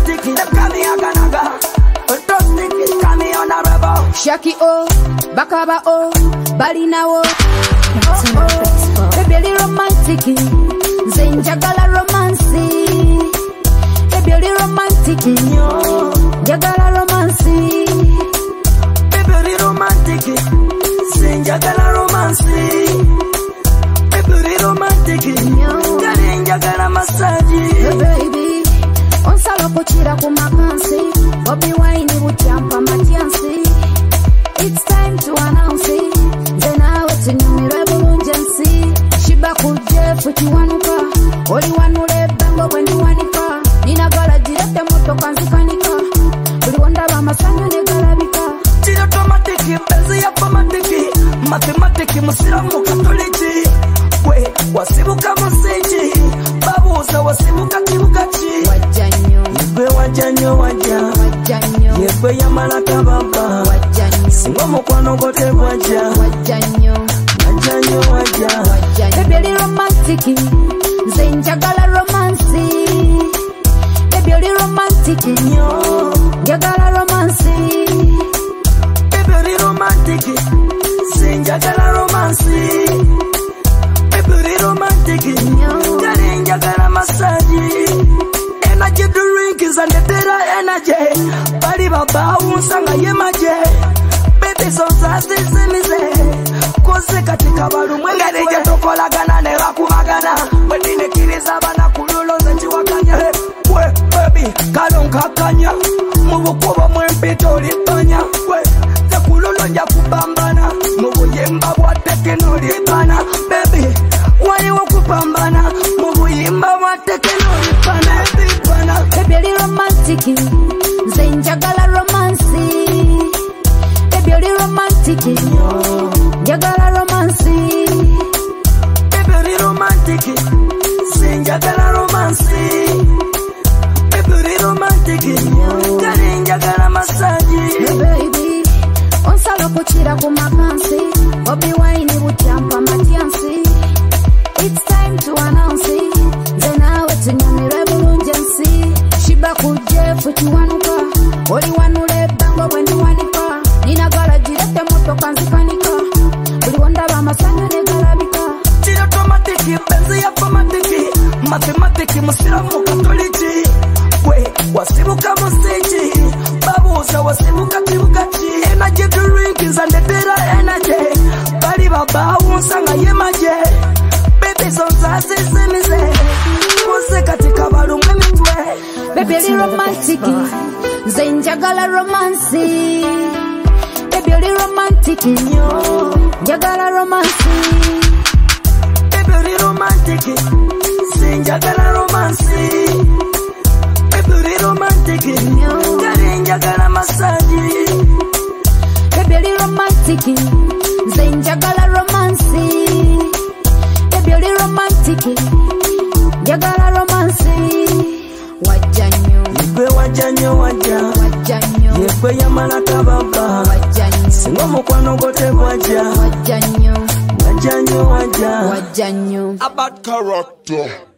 romantic, kami aganaga. Don't think it, kami honorable. Shaki o, bakaba o, balina o. Baby romantic, zenjagala romancy. Baby romantic, jagala romancy. Baby romantic, zenjagala romancy. Baby romantic, jagala massage. Baby, on salo kuchira kumakansi. Bobby wine butyampa matiansi. It's time to announce it. Then I wait to new revolution. Shiba kuje fuchiwanuka. Oli wanule bango wendi wanika. Nina gala jirete moto kanzikanika. Uli wanda ba masanyo negalabika. Chiri automatic, penzi ya automatic. Mathematic, musiramu katoliki. We, wasibuka musiji. Babuza wasibuka kibukachi. Wajanyo. Yegwe wajanyo waja. Wajanyo. Yegwe yamalaka baba. Wajanyo. Singo mukwano gote waja. Wajanyo. Wajanyo waja. Baby romantic, zenjagala romancy. Baby romantic, jagala romancy. Baby romantic, zenjagala romancy. Baby romantic, jagala massage. Energy drink is under better energy. Bali baba unsanga yemaje. Baby so fast is me Kose katika balumwe Gareja tokolagana ne wakumagana Wedine kiriza bana kululoza chiwakanya We baby kalonka kanya Mubukubo mwempito lipanya We tekululonja kupambana Mubuyimba bwatekeno lipana Baby waliwo kupambana Mubuyimba bwatekeno lipana Baby romantic, zenjagala romancy. Baby romantic, jagala romancy. Baby romantic, zenjagala romancy. Baby romantic, jagala massage. Baby, on salo kuchira kumakansi. Bobby wine butyampa matiansi. It's time to announce it. Then I wait to new revolution. Shiba kuje fuchiwanuka. Oli wanule bango wendi wanika. Nina gala jirete moto kanzikanika. Uli wanda ba masanyo negalabika. Chiri automatic, penzi ya automatic. Mathematic, musiramu katoliki. We, wasibuka musiji. Babuza wasibuka kibukachi. Energy drink is under better energy. Bali baba unsanga yemaje. Baby so fast is me Kose katika balumwe mitwe. Baby romantic, zenjagala romancy. Baby romantic, jagala romancy. Baby romantic, zenjagala romancy. Baby romantic, jagala massage. Baby romantic, zenjagala romancy. Baby romantic, jagala romancy. Wajanyo. Yegwe wajanyo waja. Wajanyo. Yegwe yamalaka baba. Wajanyo. Singo mukwano gote waja. Wajanyo. Wajanyo waja. Wajanyo. A bad character.